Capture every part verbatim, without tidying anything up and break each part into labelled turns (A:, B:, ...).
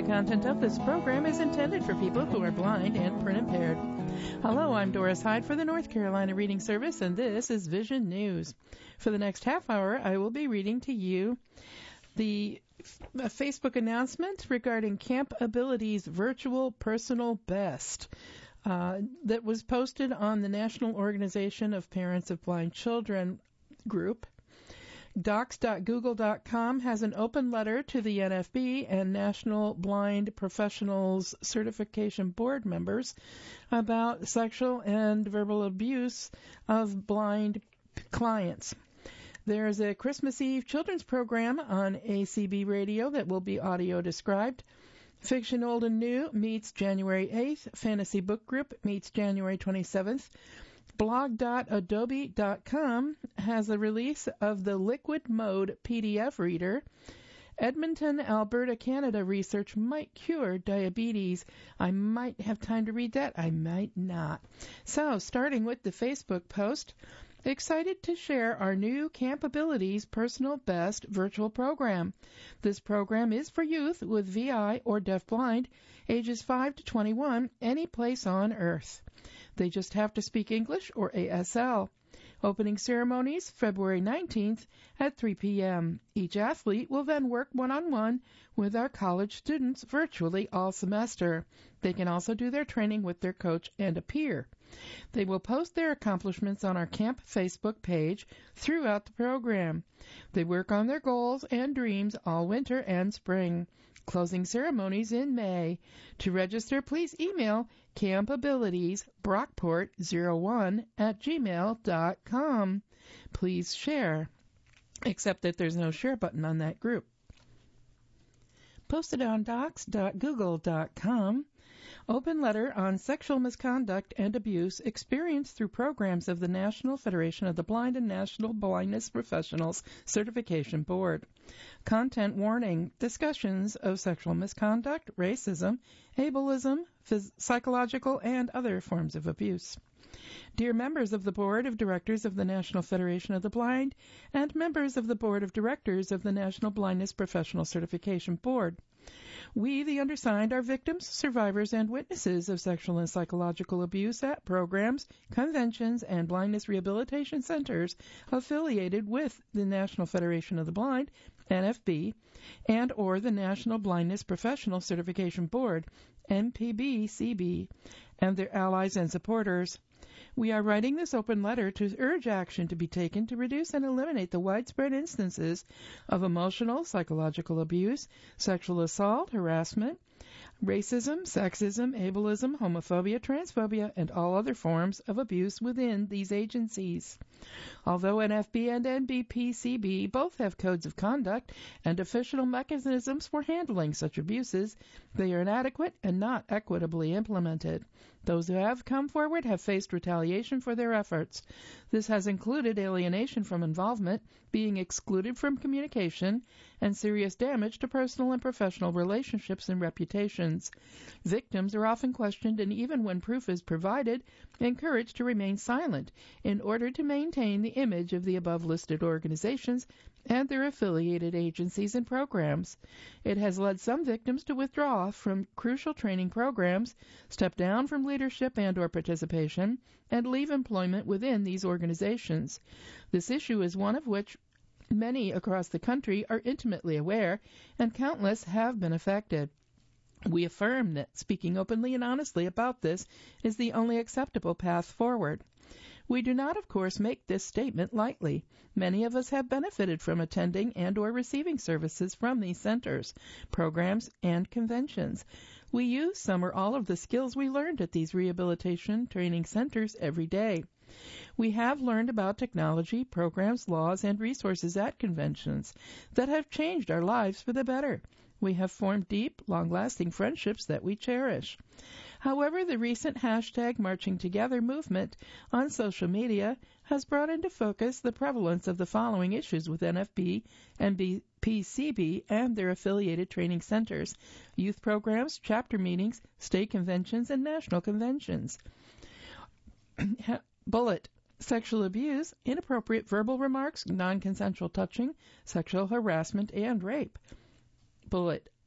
A: content of this program is intended for people who are blind and print impaired. Hello, I'm Doris Hyde for the North Carolina Reading Service, and this is Vision News. For the next half hour, I will be reading to you the a Facebook announcement regarding Camp Ability's virtual personal best uh, that was posted on the National Organization of Parents of Blind Children group. docs dot google dot com has an open letter to the N F B and National Blind Professionals Certification Board members about sexual and verbal abuse of blind clients. There's a Christmas Eve children's program on A C B Radio that will be audio described. Fiction Old and New meets January eighth. Fantasy Book Group meets January twenty-seventh. blog dot adobe dot com has a release of the Liquid Mode P D F reader. Edmonton, Alberta, Canada research might cure diabetes. I might have time to read that. I might not. So, starting with the Facebook post, excited to share our new Camp Abilities Personal Best virtual program. This program is for youth with V I or deafblind, ages five to twenty-one, any place on Earth. They just have to speak English or A S L. Opening ceremonies February nineteenth at three p.m. Each athlete will then work one-on-one with our college students virtually all semester. They can also do their training with their coach and a peer. They will post their accomplishments on our camp Facebook page throughout the program. They work on their goals and dreams all winter and spring. Closing ceremonies in May. To register, please email campabilitiesbrockport zero one at gmail dot com. Please share, except that there's no share button on that group. Posted on docs dot google dot com, open letter on sexual misconduct and abuse experienced through programs of the National Federation of the Blind and National Blindness Professionals Certification Board. Content warning: discussions of sexual misconduct, racism, ableism, phys- psychological, and other forms of abuse. Dear members of the Board of Directors of the National Federation of the Blind and members of the Board of Directors of the National Blindness Professional Certification Board, we, the undersigned, are victims, survivors, and witnesses of sexual and psychological abuse at programs, conventions, and blindness rehabilitation centers affiliated with the National Federation of the Blind, N F B, and or the National Blindness Professional Certification Board, N P B C B, and their allies and supporters. We are writing this open letter to urge action to be taken to reduce and eliminate the widespread instances of emotional, psychological abuse, sexual assault, harassment, racism, sexism, ableism, homophobia, transphobia, and all other forms of abuse within these agencies. Although N F B and N B P C B both have codes of conduct and official mechanisms for handling such abuses, they are inadequate and not equitably implemented. Those who have come forward have faced retaliation for their efforts. This has included alienation from involvement, being excluded from communication, and serious damage to personal and professional relationships and reputations. Victims are often questioned and, even when proof is provided, encouraged to remain silent in order to maintain the image of the above-listed organizations and their affiliated agencies and programs. It has led some victims to withdraw from crucial training programs, step down from leadership and or participation, and leave employment within these organizations. This issue is one of which many across the country are intimately aware, and countless have been affected. We affirm that speaking openly and honestly about this is the only acceptable path forward. We do not, of course, make this statement lightly. Many of us have benefited from attending and or receiving services from these centers, programs, and conventions. We use some or all of the skills we learned at these rehabilitation training centers every day. We have learned about technology, programs, laws, and resources at conventions that have changed our lives for the better. We have formed deep, long-lasting friendships that we cherish. However, the recent hashtag Marching Together movement on social media has brought into focus the prevalence of the following issues with N F B and P C B and their affiliated training centers: youth programs, chapter meetings, state conventions, and national conventions. Bullet: sexual abuse, inappropriate verbal remarks, non-consensual touching, sexual harassment, and rape. Bullet: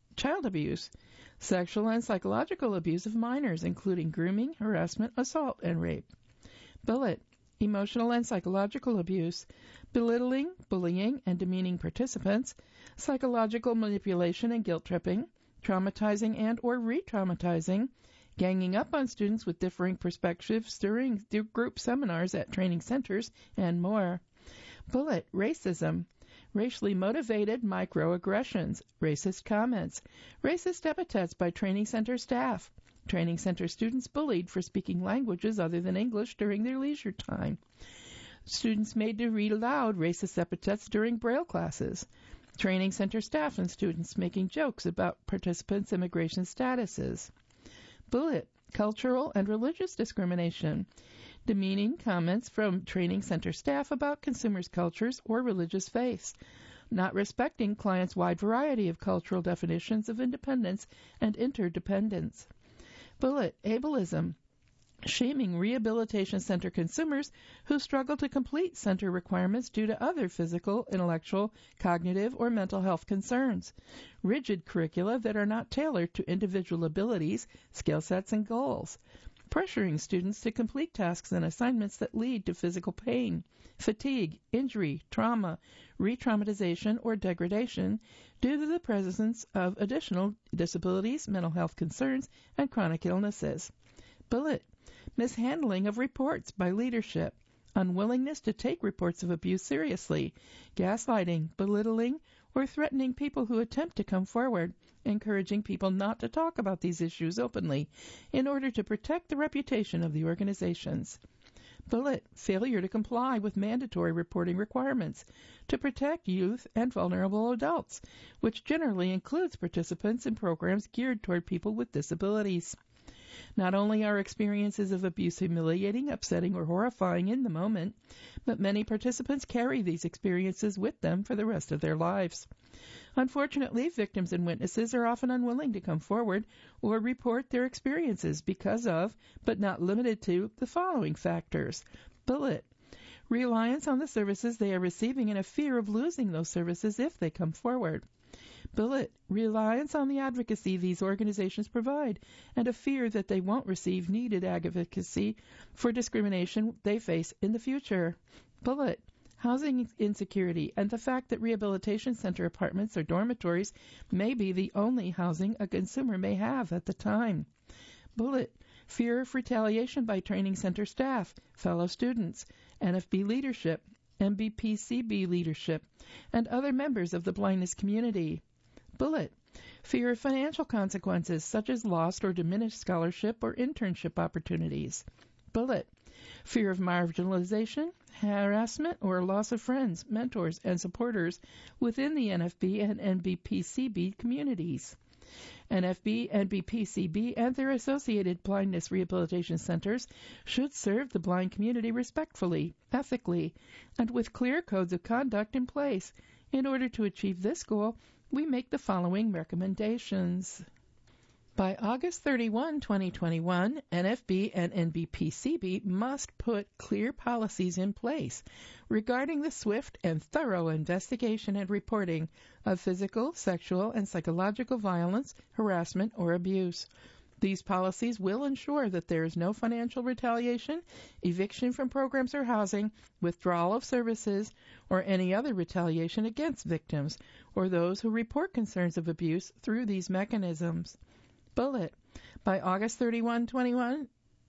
A: child abuse, sexual and psychological abuse of minors, including grooming, harassment, assault, and rape. Bullet, emotional and psychological abuse, belittling, bullying, and demeaning participants, psychological manipulation and guilt-tripping, traumatizing and or re-traumatizing, ganging up on students with differing perspectives during group seminars at training centers, and more. Bullet, racism, racially motivated microaggressions, racist comments, racist epithets by training center staff, training center students bullied for speaking languages other than English during their leisure time, students made to read aloud racist epithets during Braille classes, training center staff and students making jokes about participants' immigration statuses. Bullet, cultural and religious discrimination, demeaning comments from training center staff about consumers' cultures or religious faiths, not respecting clients' wide variety of cultural definitions of independence and interdependence. Bullet, ableism, shaming rehabilitation center consumers who struggle to complete center requirements due to other physical, intellectual, cognitive, or mental health concerns, rigid curricula that are not tailored to individual abilities, skill sets, and goals, pressuring students to complete tasks and assignments that lead to physical pain, fatigue, injury, trauma, re-traumatization, or degradation due to the presence of additional disabilities, mental health concerns, and chronic illnesses. Bullet, mishandling of reports by leadership, unwillingness to take reports of abuse seriously, gaslighting, belittling, or threatening people who attempt to come forward, encouraging people not to talk about these issues openly in order to protect the reputation of the organizations. Bullet, failure to comply with mandatory reporting requirements to protect youth and vulnerable adults, which generally includes participants in programs geared toward people with disabilities. Not only are experiences of abuse humiliating, upsetting, or horrifying in the moment, but many participants carry these experiences with them for the rest of their lives. Unfortunately, victims and witnesses are often unwilling to come forward or report their experiences because of, but not limited to, the following factors. Bullet, reliance on the services they are receiving and a fear of losing those services if they come forward. Bullet, reliance on the advocacy these organizations provide and a fear that they won't receive needed advocacy for discrimination they face in the future. Bullet, housing insecurity and the fact that rehabilitation center apartments or dormitories may be the only housing a consumer may have at the time. Bullet, fear of retaliation by training center staff, fellow students, N F B leadership, M B P C B leadership, and other members of the blindness community. Bullet, fear of financial consequences such as lost or diminished scholarship or internship opportunities. Bullet, fear of marginalization, harassment, or loss of friends, mentors, and supporters within the N F B and N B P C B communities. N F B, N B P C B, and their associated blindness rehabilitation centers should serve the blind community respectfully, ethically, and with clear codes of conduct in place. In order to achieve this goal, we make the following recommendations. By August thirty-first, twenty twenty-one, N F B and N B P C B must put clear policies in place regarding the swift and thorough investigation and reporting of physical, sexual, and psychological violence, harassment, or abuse. These policies will ensure that there is no financial retaliation, eviction from programs or housing, withdrawal of services, or any other retaliation against victims or those who report concerns of abuse through these mechanisms. Bullet. By August thirty-first, twenty-one,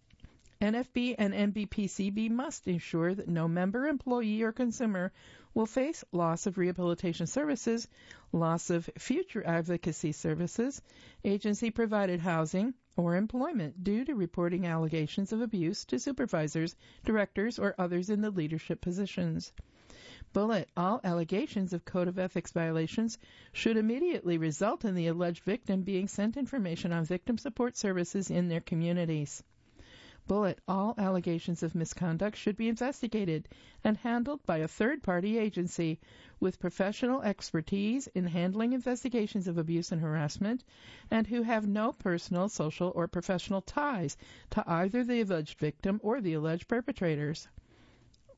A: N F B and N B P C B must ensure that no member, employee, or consumer will face loss of rehabilitation services, loss of future advocacy services, agency-provided housing, or employment due to reporting allegations of abuse to supervisors, directors, or others in the leadership positions. Bullet. All allegations of Code of Ethics violations should immediately result in the alleged victim being sent information on victim support services in their communities. Bullet. All allegations of misconduct should be investigated and handled by a third-party agency with professional expertise in handling investigations of abuse and harassment and who have no personal, social, or professional ties to either the alleged victim or the alleged perpetrators.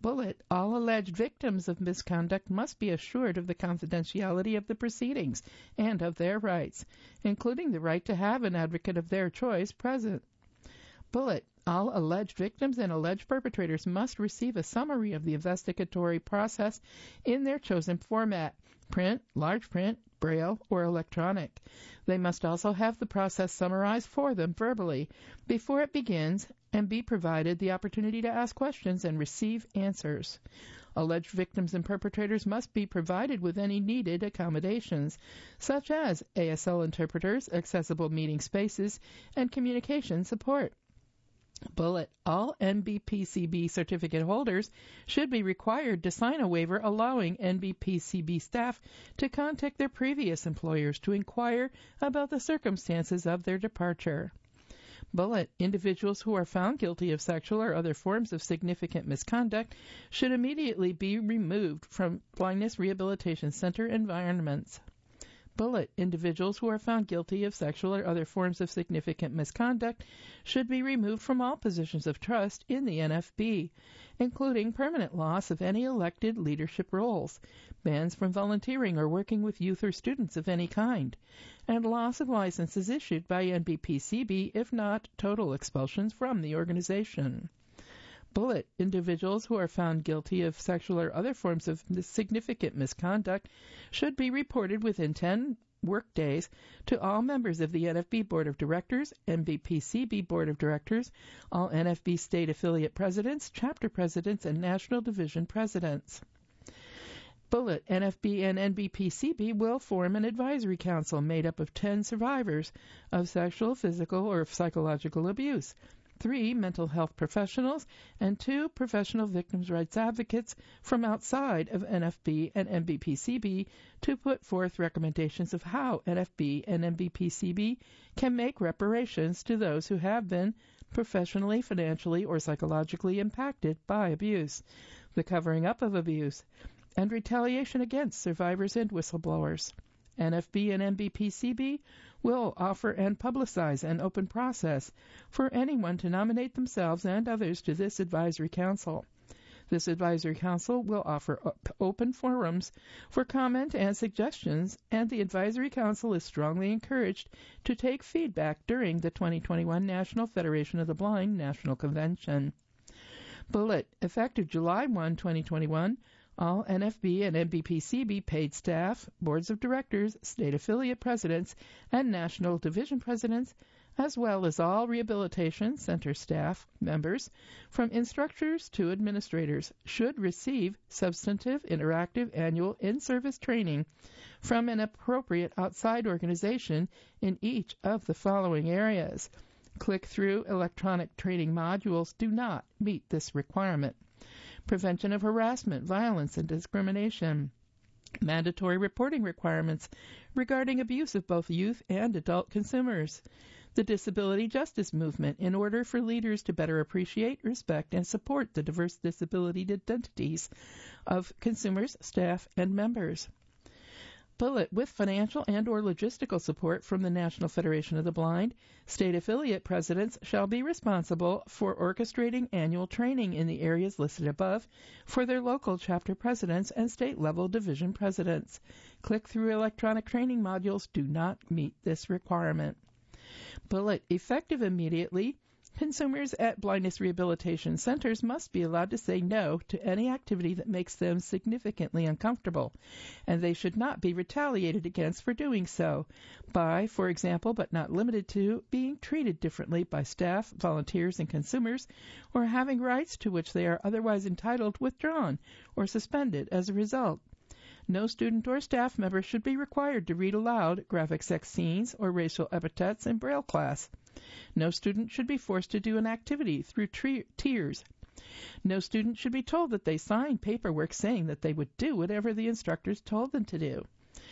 A: Bullet, all alleged victims of misconduct must be assured of the confidentiality of the proceedings and of their rights, including the right to have an advocate of their choice present. Bullet, all alleged victims and alleged perpetrators must receive a summary of the investigatory process in their chosen format, print, large print, braille, or electronic. They must also have the process summarized for them verbally before it begins and be provided the opportunity to ask questions and receive answers. Alleged victims and perpetrators must be provided with any needed accommodations, such as A S L interpreters, accessible meeting spaces, and communication support. Bullet, all N B P C B certificate holders should be required to sign a waiver allowing N B P C B staff to contact their previous employers to inquire about the circumstances of their departure. Bullet, individuals who are found guilty of sexual or other forms of significant misconduct should immediately be removed from Blindness Rehabilitation Center environments. Bullet, individuals who are found guilty of sexual or other forms of significant misconduct should be removed from all positions of trust in the N F B, including permanent loss of any elected leadership roles, bans from volunteering or working with youth or students of any kind, and loss of licenses issued by N B P C B, if not total expulsions from the organization. Bullet, individuals who are found guilty of sexual or other forms of significant misconduct should be reported within ten workdays to all members of the N F B Board of Directors, N B P C B Board of Directors, all N F B state affiliate presidents, chapter presidents, and national division presidents. Bullet, N F B and N B P C B will form an advisory council made up of ten survivors of sexual, physical, or psychological abuse, three mental health professionals, and two professional victims' rights advocates from outside of N F B and N B P C B to put forth recommendations of how N F B and N B P C B can make reparations to those who have been professionally, financially, or psychologically impacted by abuse, the covering up of abuse, and retaliation against survivors and whistleblowers. N F B and N B P C B will offer and publicize an open process for anyone to nominate themselves and others to this advisory council. This advisory council will offer op- open forums for comment and suggestions, and the advisory council is strongly encouraged to take feedback during the twenty twenty-one National Federation of the Blind National Convention. Bullet, effective July first, twenty twenty-one, all N F B and N B P C B paid staff, boards of directors, state affiliate presidents, and national division presidents, as well as all rehabilitation center staff members, from instructors to administrators, should receive substantive, interactive, annual in-service training from an appropriate outside organization in each of the following areas. Click-through electronic training modules do not meet this requirement. Prevention of harassment, violence, and discrimination. Mandatory reporting requirements regarding abuse of both youth and adult consumers. The disability justice movement in order for leaders to better appreciate, respect, and support the diverse disability identities of consumers, staff, and members. Bullet, with financial and or logistical support from the National Federation of the Blind, state affiliate presidents shall be responsible for orchestrating annual training in the areas listed above for their local chapter presidents and state-level division presidents. Click-through electronic training modules do not meet this requirement. Bullet, effective immediately, consumers at blindness rehabilitation centers must be allowed to say no to any activity that makes them significantly uncomfortable, and they should not be retaliated against for doing so by, for example, but not limited to, being treated differently by staff, volunteers, and consumers, or having rights to which they are otherwise entitled withdrawn or suspended as a result. No student or staff member should be required to read aloud graphic sex scenes or racial epithets in Braille class. No student should be forced to do an activity through tre- tears. No student should be told that they signed paperwork saying that they would do whatever the instructors told them to do.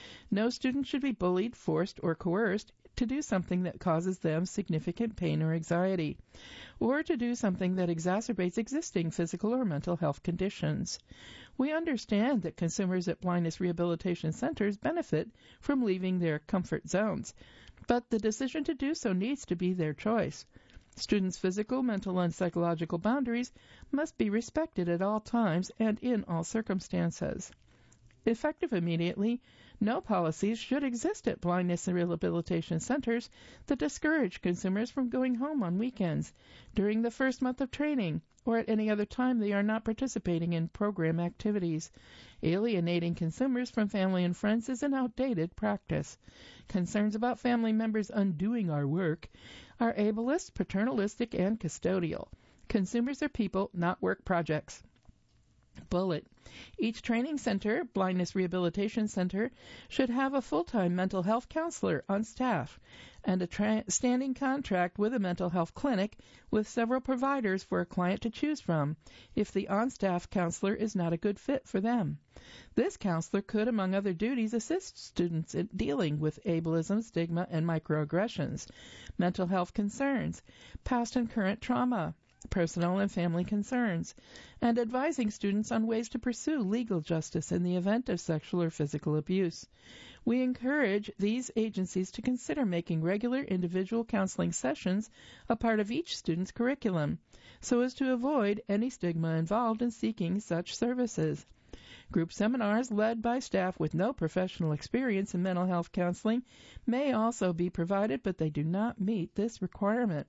A: No student should be bullied, forced, or coerced to do something that causes them significant pain or anxiety, or to do something that exacerbates existing physical or mental health conditions. We understand that consumers at blindness rehabilitation centers benefit from leaving their comfort zones, but the decision to do so needs to be their choice. Students' physical, mental, and psychological boundaries must be respected at all times and in all circumstances. Effective immediately, no policies should exist at blindness and rehabilitation centers that discourage consumers from going home on weekends, during the first month of training, or at any other time they are not participating in program activities. Alienating consumers from family and friends is an outdated practice. Concerns about family members undoing our work are ableist, paternalistic, and custodial. Consumers are people, not work projects. Bullet. Each training center, blindness rehabilitation center, should have a full-time mental health counselor on staff and a tra- standing contract with a mental health clinic with several providers for a client to choose from if the on-staff counselor is not a good fit for them. This counselor could, among other duties, assist students in dealing with ableism, stigma, and microaggressions, mental health concerns, past and current trauma, personal and family concerns, and advising students on ways to pursue legal justice in the event of sexual or physical abuse. We encourage these agencies to consider making regular individual counseling sessions a part of each student's curriculum, so as to avoid any stigma involved in seeking such services. Group seminars led by staff with no professional experience in mental health counseling may also be provided, but they do not meet this requirement.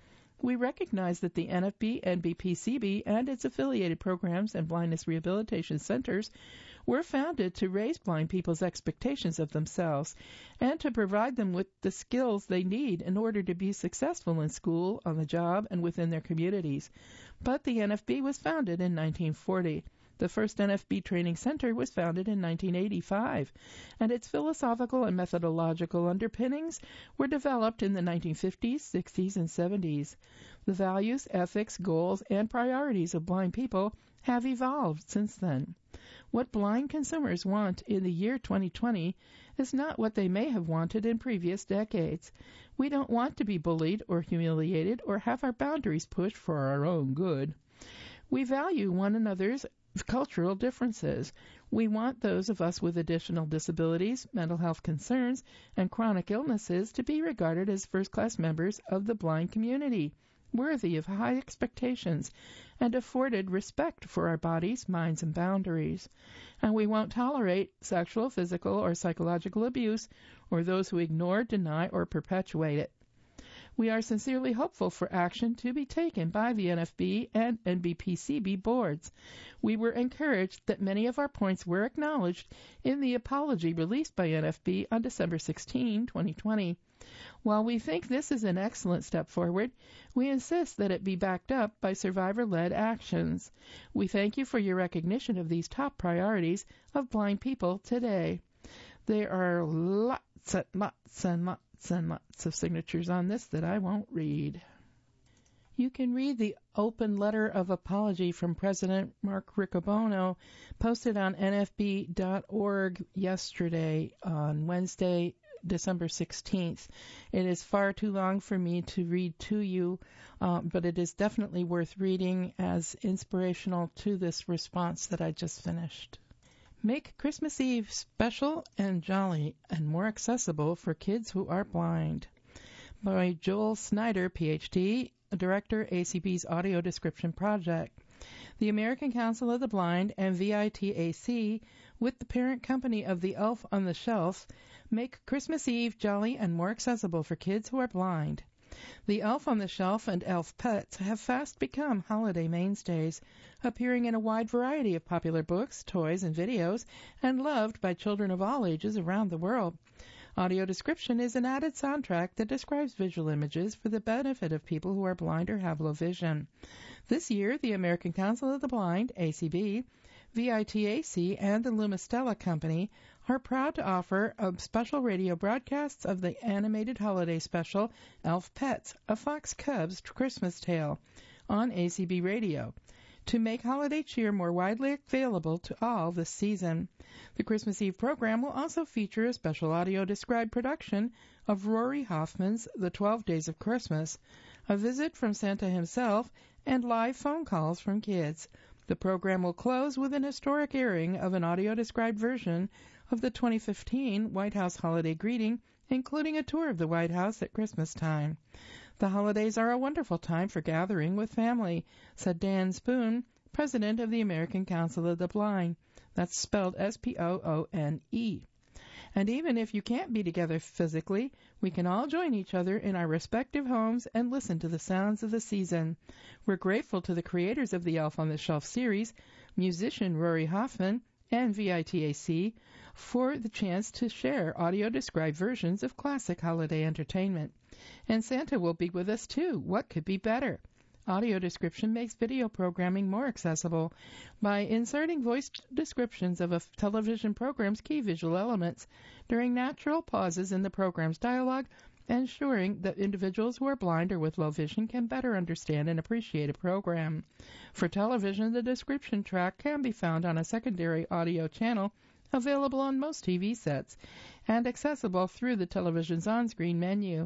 A: We recognize that the N F B, N B P C B, and its affiliated programs and blindness rehabilitation centers were founded to raise blind people's expectations of themselves and to provide them with the skills they need in order to be successful in school, on the job, and within their communities. But the N F B was founded in nineteen forty. The first N F B Training Center was founded in nineteen eighty-five, and its philosophical and methodological underpinnings were developed in the nineteen fifties, sixties, and seventies. The values, ethics, goals, and priorities of blind people have evolved since then. What blind consumers want in the year twenty twenty is not what they may have wanted in previous decades. We don't want to be bullied or humiliated or have our boundaries pushed for our own good. We value one another's cultural differences. We want those of us with additional disabilities, mental health concerns, and chronic illnesses to be regarded as first-class members of the blind community, worthy of high expectations, and afforded respect for our bodies, minds, and boundaries. And we won't tolerate sexual, physical, or psychological abuse, or those who ignore, deny, or perpetuate it. We are sincerely hopeful for action to be taken by the N F B and N B P C B boards. We were encouraged that many of our points were acknowledged in the apology released by N F B on December sixteenth, twenty twenty. While we think this is an excellent step forward, we insist that it be backed up by survivor-led actions. We thank you for your recognition of these top priorities of blind people today. There are lots and lots and lots and lots of signatures on this that I won't read. You can read the open letter of apology from President Mark Riccobono posted on N F B dot org yesterday on Wednesday, December sixteenth. It is far too long for me to read to you, uh, but it is definitely worth reading as inspirational to this response that I just finished. Make Christmas Eve special and jolly and more accessible for kids who are blind. By Joel Snyder, P H D, Director, A C B's Audio Description Project. The American Council of the Blind and V I T A C, with the parent company of the Elf on the Shelf, make Christmas Eve jolly and more accessible for kids who are blind. The Elf on the Shelf and Elf Pets have fast become holiday mainstays, appearing in a wide variety of popular books, toys, and videos, and loved by children of all ages around the world. Audio description is an added soundtrack that describes visual images for the benefit of people who are blind or have low vision. This year, the American Council of the Blind, A C B, V I T A C, and the Lumistella Company are proud to offer a special radio broadcasts of the animated holiday special Elf Pets, A Fox Cub's Christmas Tale, on A C B Radio, to make holiday cheer more widely available to all this season. The Christmas Eve program will also feature a special audio-described production of Rory Hoffman's The Twelve Days of Christmas, a visit from Santa himself, and live phone calls from kids. The program will close with an historic airing of an audio-described version of the twenty fifteen White House holiday greeting, including a tour of the White House at Christmas time. The holidays are a wonderful time for gathering with family, said Dan Spoon, president of the American Council of the Blind. That's spelled S P O O N E. And even if you can't be together physically, we can all join each other in our respective homes and listen to the sounds of the season. We're grateful to the creators of the Elf on the Shelf series, musician Rory Hoffman and V I T A C, for the chance to share audio-described versions of classic holiday entertainment. And Santa will be with us too. What could be better? Audio description makes video programming more accessible by inserting voice descriptions of a television program's key visual elements during natural pauses in the program's dialogue, ensuring that individuals who are blind or with low vision can better understand and appreciate a program. For television, the description track can be found on a secondary audio channel available on most T V sets and accessible through the television's on-screen menu.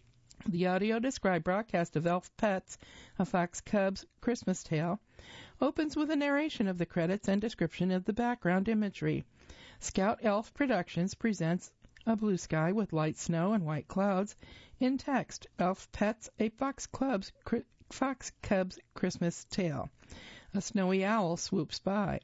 A: The audio-described broadcast of Elf Pets, a Fox Cubs Christmas Tale, opens with a narration of the credits and description of the background imagery. Scout Elf Productions presents A Blue Sky with Light Snow and White Clouds. In text, Elf Pets, a Fox Cubs, Fox Cubs Christmas Tale. A snowy owl swoops by.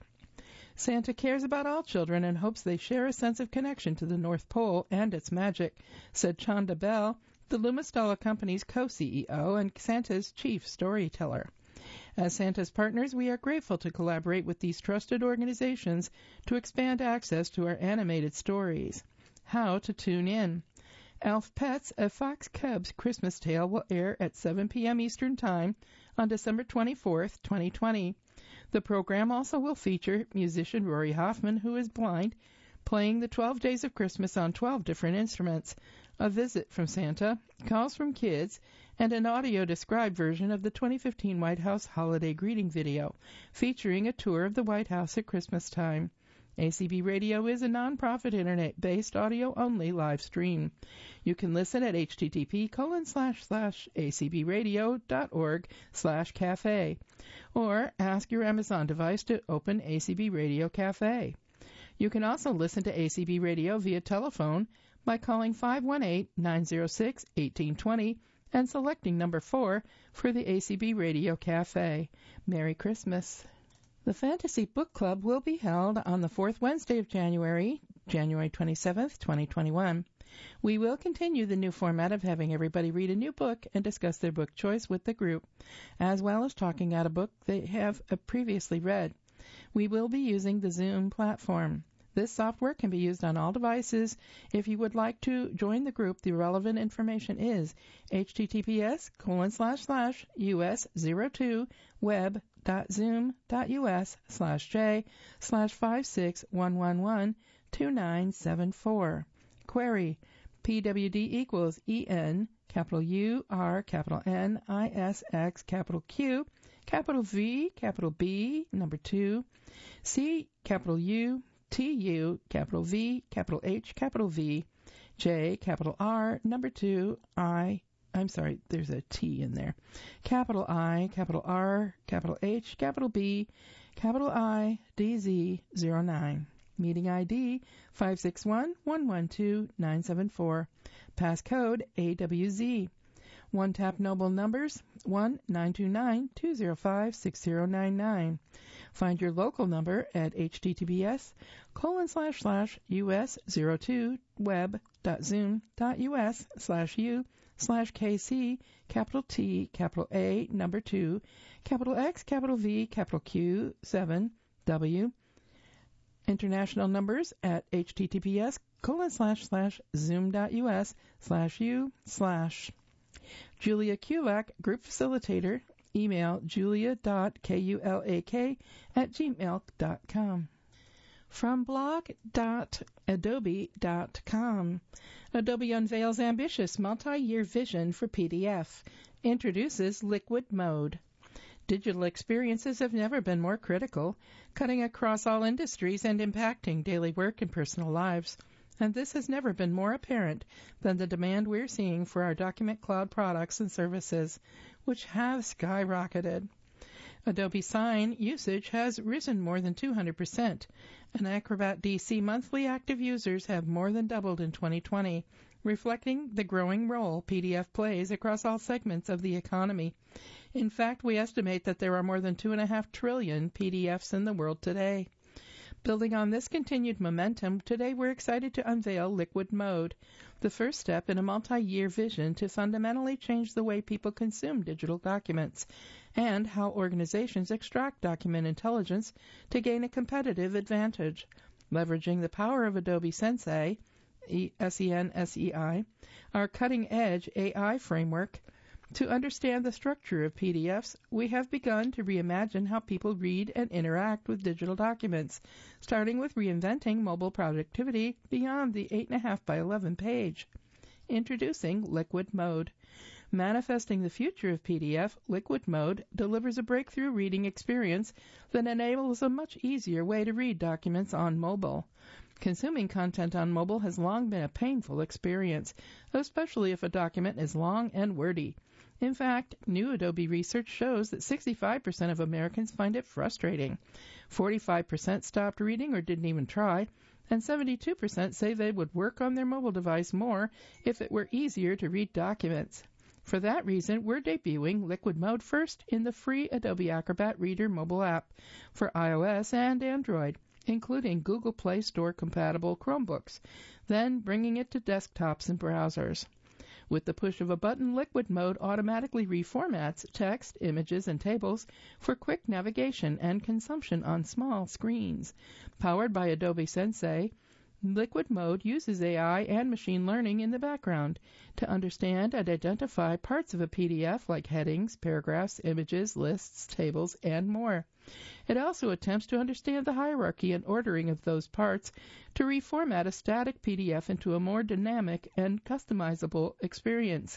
A: Santa cares about all children and hopes they share a sense of connection to the North Pole and its magic, said Chanda Bell, the Lumistala Company's co-C E O and Santa's chief storyteller. As Santa's partners, we are grateful to collaborate with these trusted organizations to expand access to our animated stories. How to tune in. Elf Pets, a Fox Cubs Christmas Tale will air at seven p.m. Eastern Time on December twenty-fourth, twenty twenty. The program also will feature musician Rory Hoffman, who is blind, playing the twelve Days of Christmas on twelve different instruments, a visit from Santa, calls from kids, and an audio-described version of the twenty fifteen White House holiday greeting video, featuring a tour of the White House at Christmas time. A C B Radio is a non-profit internet-based audio-only live stream. You can listen at http colon slash slash acbradio.org slash cafe, or ask your Amazon device to open A C B Radio Cafe. You can also listen to A C B Radio via telephone by calling five one eight, nine zero six, one eight two zero and selecting number four for the A C B Radio Cafe. Merry Christmas. The Fantasy Book Club will be held on the fourth Wednesday of January, January twenty-seventh, twenty twenty-one. We will continue the new format of having everybody read a new book and discuss their book choice with the group, as well as talking out a book they have previously read. We will be using the Zoom platform. This software can be used on all devices. If you would like to join the group, the relevant information is https colon slash slash us zero two web dot zoom dot us slash j slash five six one one one two nine seven four. Query: P W D equals E N capital U R capital N I S X capital Q capital V capital B number two C capital U T U, capital V, capital H, capital V, J, capital R, number two, I, I'm sorry, there's a T in there, capital I, capital R, capital H, capital B, capital I, D Z zero nine. Meeting I D five six one, one one two, nine seven four. Passcode A W Z. One Tap Noble numbers one nine two nine, two zero five, six zero nine nine. Find your local number at https colon slash slash us zero two web dot zoom dot us slash u slash kc capital T capital A number two capital X capital V capital Q seven W. International numbers at https colon slash slash zoom dot us slash u slash. Julia Kulak, Group Facilitator, email julia.kulak at gmail dot com. From blog dot adobe dot com, Adobe unveils ambitious multi-year vision for P D F, introduces Liquid Mode. Digital experiences have never been more critical, cutting across all industries and impacting daily work and personal lives. And this has never been more apparent than the demand we're seeing for our Document Cloud products and services, which have skyrocketed. Adobe Sign usage has risen more than two hundred percent, and Acrobat D C monthly active users have more than doubled in twenty twenty, reflecting the growing role P D F plays across all segments of the economy. In fact, we estimate that there are more than two and a half trillion P D Fs in the world today. Building on this continued momentum, today we're excited to unveil Liquid Mode, the first step in a multi-year vision to fundamentally change the way people consume digital documents and how organizations extract document intelligence to gain a competitive advantage. Leveraging the power of Adobe Sensei, S E N S E I, our cutting-edge A I framework, to understand the structure of P D Fs, we have begun to reimagine how people read and interact with digital documents, starting with reinventing mobile productivity beyond the eight point five by eleven page. Introducing Liquid Mode. Manifesting the future of P D F, Liquid Mode delivers a breakthrough reading experience that enables a much easier way to read documents on mobile. Consuming content on mobile has long been a painful experience, especially if a document is long and wordy. In fact, new Adobe research shows that sixty-five percent of Americans find it frustrating, forty-five percent stopped reading or didn't even try, and seventy-two percent say they would work on their mobile device more if it were easier to read documents. For that reason, we're debuting Liquid Mode first in the free Adobe Acrobat Reader mobile app for iOS and Android, including Google Play Store-compatible Chromebooks, then bringing it to desktops and browsers. With the push of a button, Liquid Mode automatically reformats text, images, and tables for quick navigation and consumption on small screens. Powered by Adobe Sensei, Liquid Mode uses A I and machine learning in the background to understand and identify parts of a P D F like headings, paragraphs, images, lists, tables, and more. It also attempts to understand the hierarchy and ordering of those parts to reformat a static P D F into a more dynamic and customizable experience.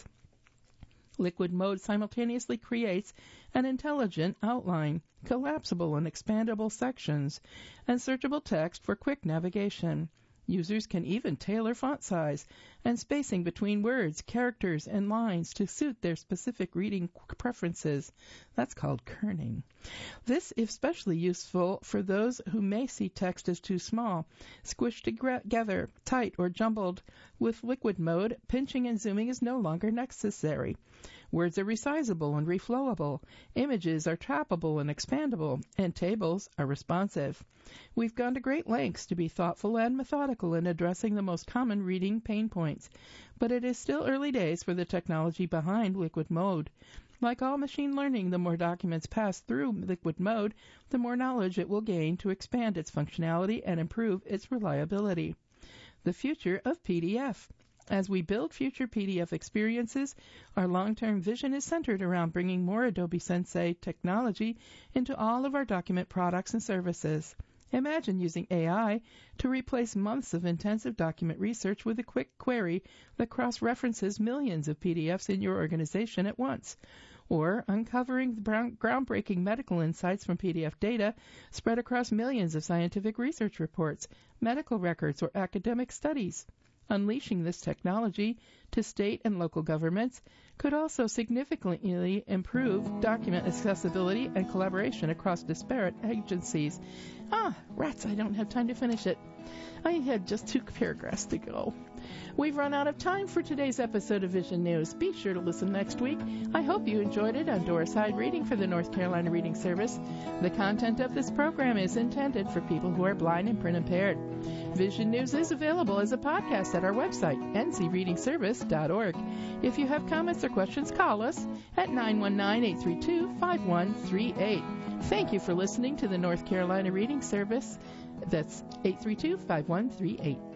A: Liquid Mode simultaneously creates an intelligent outline, collapsible and expandable sections, and searchable text for quick navigation. Users can even tailor font size and spacing between words, characters, and lines to suit their specific reading preferences. That's called kerning. This is especially useful for those who may see text as too small, squished together, tight, or jumbled. With Liquid Mode, pinching and zooming is no longer necessary. Words are resizable and reflowable, images are tappable and expandable, and tables are responsive. We've gone to great lengths to be thoughtful and methodical in addressing the most common reading pain points, but it is still early days for the technology behind Liquid Mode. Like all machine learning, the more documents pass through Liquid Mode, the more knowledge it will gain to expand its functionality and improve its reliability. The future of P D F. As we build future P D F experiences, our long-term vision is centered around bringing more Adobe Sensei technology into all of our document products and services. Imagine using A I to replace months of intensive document research with a quick query that cross-references millions of P D Fs in your organization at once, or uncovering groundbreaking medical insights from P D F data spread across millions of scientific research reports, medical records, or academic studies. Unleashing this technology to state and local governments could also significantly improve document accessibility and collaboration across disparate agencies. Ah, rats, I don't have time to finish it. I had just two paragraphs to go. We've run out of time for today's episode of Vision News. Be sure to listen next week. I hope you enjoyed it on Doris Hyde Reading for the North Carolina Reading Service. The content of this program is intended for people who are blind and print impaired. Vision News is available as a podcast at our website, n c reading service dot org. If you have comments or questions, call us at nine one nine, eight three two, five one three eight. Thank you for listening to the North Carolina Reading Service. That's eight three two, five one three eight.